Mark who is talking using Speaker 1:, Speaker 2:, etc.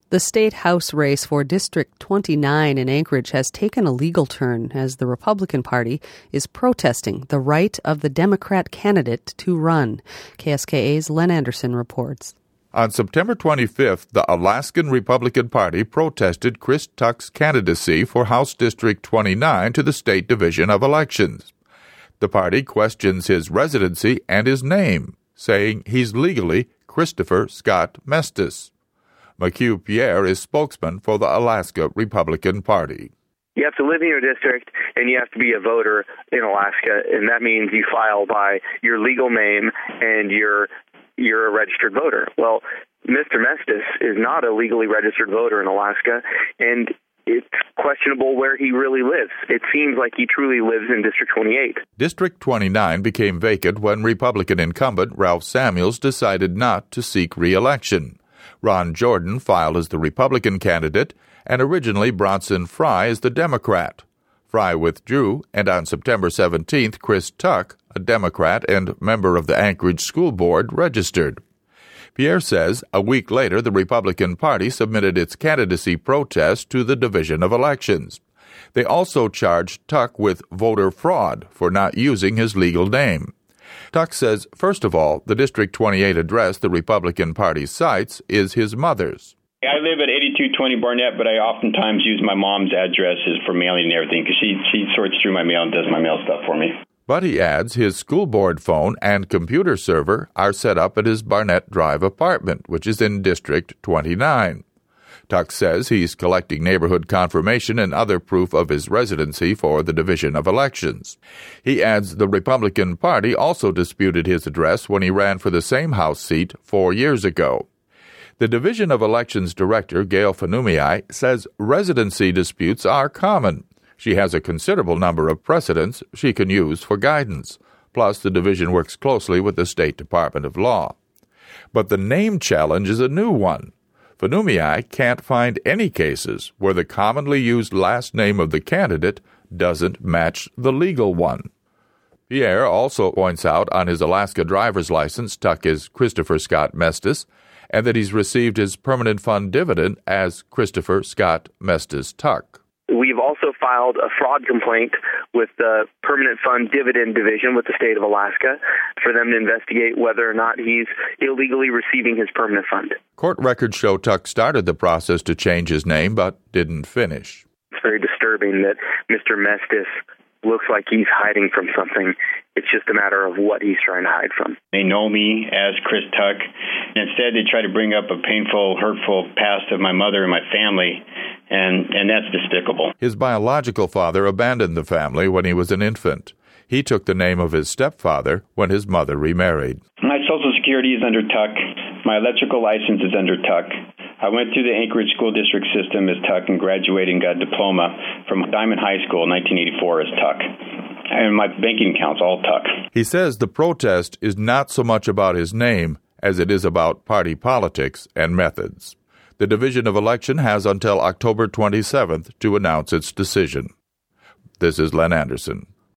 Speaker 1: The state House race for District 29 in Anchorage has taken a legal turn as the Republican Party is protesting the right of the Democrat candidate to run. KSKA's Len Anderson reports.
Speaker 2: On September 25th, the Alaskan Republican Party protested Chris Tuck's candidacy for House District 29 to the State Division of Elections. The party questions his residency and his name, saying he's legally Christopher Scott Mestis. McHugh Pierre is spokesman for the Alaska Republican Party.
Speaker 3: You have to live in your district, and you have to be a voter in Alaska, and that means you file by your legal name, and you're a registered voter. Well, Mr. Mestis is not a legally registered voter in Alaska, and it's questionable where he really lives. It seems like he truly lives in District 28.
Speaker 2: District 29 became vacant when Republican incumbent Ralph Samuels decided not to seek re-election. Ron Jordan filed as the Republican candidate, and originally Bronson Fry as the Democrat. Fry withdrew, and on September 17th, Chris Tuck, a Democrat and member of the Anchorage School Board, registered. Pierre says a week later the Republican Party submitted its candidacy protest to the Division of Elections. They also charged Tuck with voter fraud for not using his legal name. Tuck says, first of all, the District 28 address the Republican Party cites is his mother's.
Speaker 4: I live at 8220 Barnett, but I oftentimes use my mom's addresses for mailing and everything because she sorts through my mail and does my mail stuff for me.
Speaker 2: But he adds his school board phone and computer server are set up at his Barnett Drive apartment, which is in District 29. Tuck says he's collecting neighborhood confirmation and other proof of his residency for the Division of Elections. He adds the Republican Party also disputed his address when he ran for the same House seat 4 years ago. The Division of Elections Director, Gail Fanumii, says residency disputes are common. She has a considerable number of precedents she can use for guidance. Plus, the division works closely with the State Department of Law. But the name challenge is a new one. Fanumii can't find any cases where the commonly used last name of the candidate doesn't match the legal one. Pierre also points out on his Alaska driver's license Tuck is Christopher Scott Mestis, and that he's received his permanent fund dividend as Christopher Scott Mestis Tuck.
Speaker 3: We've also filed a fraud complaint with the Permanent Fund Dividend Division with the state of Alaska for them to investigate whether or not he's illegally receiving his permanent fund.
Speaker 2: Court records show Tuck started the process to change his name but didn't finish.
Speaker 3: It's very disturbing that Mr. Mestis looks like he's hiding from something. It's just a matter of what he's trying to hide from.
Speaker 4: They know me as Chris Tuck. Instead, they try to bring up a painful, hurtful past of my mother and my family, and that's despicable.
Speaker 2: His biological father abandoned the family when he was an infant. He took the name of his stepfather when his mother remarried.
Speaker 4: My Social Security is under Tuck. My electrical license is under Tuck. I went through the Anchorage School District system as Tuck and graduated and got a diploma from Diamond High School in 1984 as Tuck. And my banking account's all Tuck.
Speaker 2: He says the protest is not so much about his name as it is about party politics and methods. The Division of Election has until October 27th to announce its decision. This is Len Anderson.